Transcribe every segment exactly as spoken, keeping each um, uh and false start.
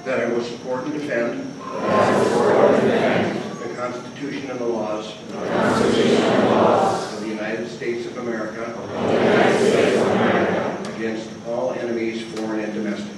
that I will support and defend the Constitution and the laws of the United States of America against all enemies, foreign and domestic.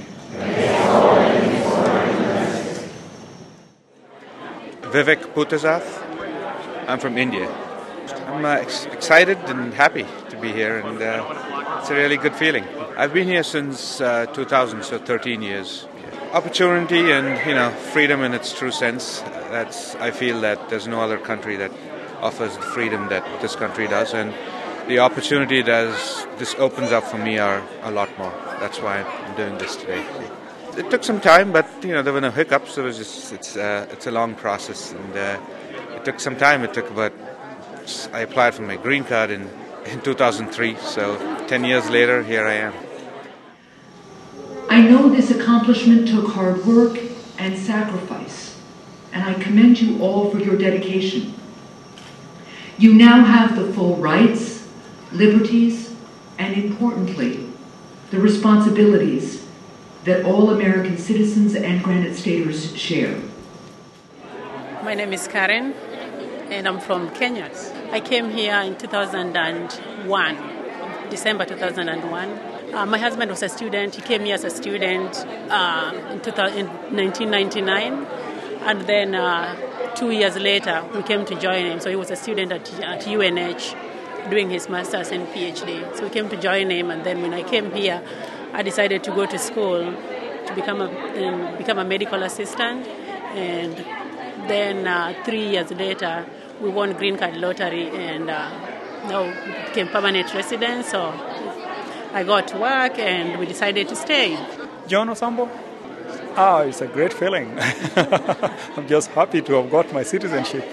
Vivek Puttasath. I'm from India. I'm uh, ex- excited and happy to be here, and uh, it's a really good feeling. I've been here since uh, two thousand, so thirteen years. Opportunity and, you know, freedom in its true sense. That's, I feel that there's no other country that offers the freedom that this country does, and the opportunity that this opens up for me are a lot more. That's why I'm doing this today. It took some time, but, you know, there were no hiccups. It was just, it's, uh, it's a long process, and uh, it took some time. It took about, I applied for my green card in, in two thousand three, so ten years later, here I am. I know this accomplishment took hard work and sacrifice, and I commend you all for your dedication. You now have the full rights, liberties, and importantly, the responsibilities that all American citizens and Granite Staters share. My name is Karen, and I'm from Kenya. I came here in two thousand one, December two thousand one. Uh, my husband was a student. He came here as a student uh, in, two thousand, in nineteen ninety-nine, and then uh, two years later we came to join him. So he was a student at, at U N H doing his master's and PhD. So we came to join him, and then when I came here, I decided to go to school to become a um, become a medical assistant, and then uh, three years later we won green card lottery, and uh, now we became permanent residents. So I got to work, and we decided to stay. John Osambo? Ah, it's a great feeling. I'm just happy to have got my citizenship.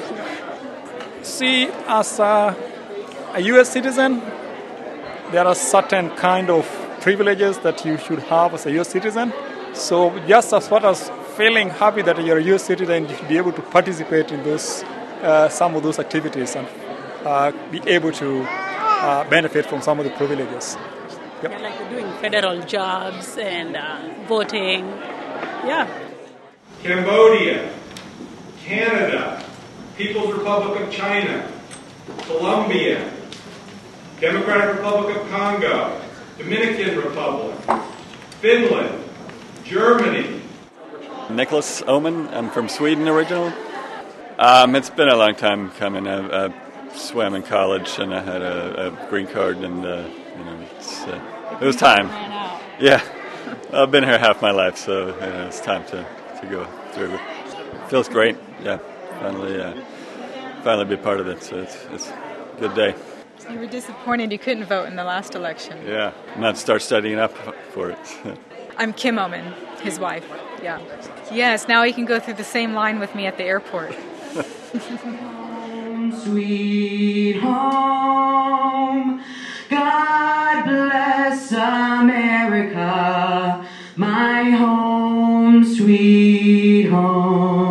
See, as a, a U S citizen, there are certain kind of privileges that you should have as a U S citizen. So just as far as feeling happy that you're a U S citizen, you should be able to participate in those uh, some of those activities and uh, be able to uh, benefit from some of the privileges. Yep. Yeah, like doing federal jobs and uh, voting. Yeah. Cambodia, Canada, People's Republic of China, Colombia, Democratic Republic of Congo, Dominican Republic, Finland, Germany. Nicholas Oman. I'm from Sweden originally. Um, it's been a long time coming. I, I swam in college and I had a, a green card, and uh, you know, it's, uh, it was time. Yeah, I've been here half my life, so you know, it's time to, to go through. It feels great. Yeah, finally, uh, finally be part of it. So it's it's a good day. You were disappointed you couldn't vote in the last election. Yeah, not start studying up for it. I'm Kim Oman, his wife. Yeah. Yes, now he can go through the same line with me at the airport. Home, sweet home, God bless America, my home, sweet home.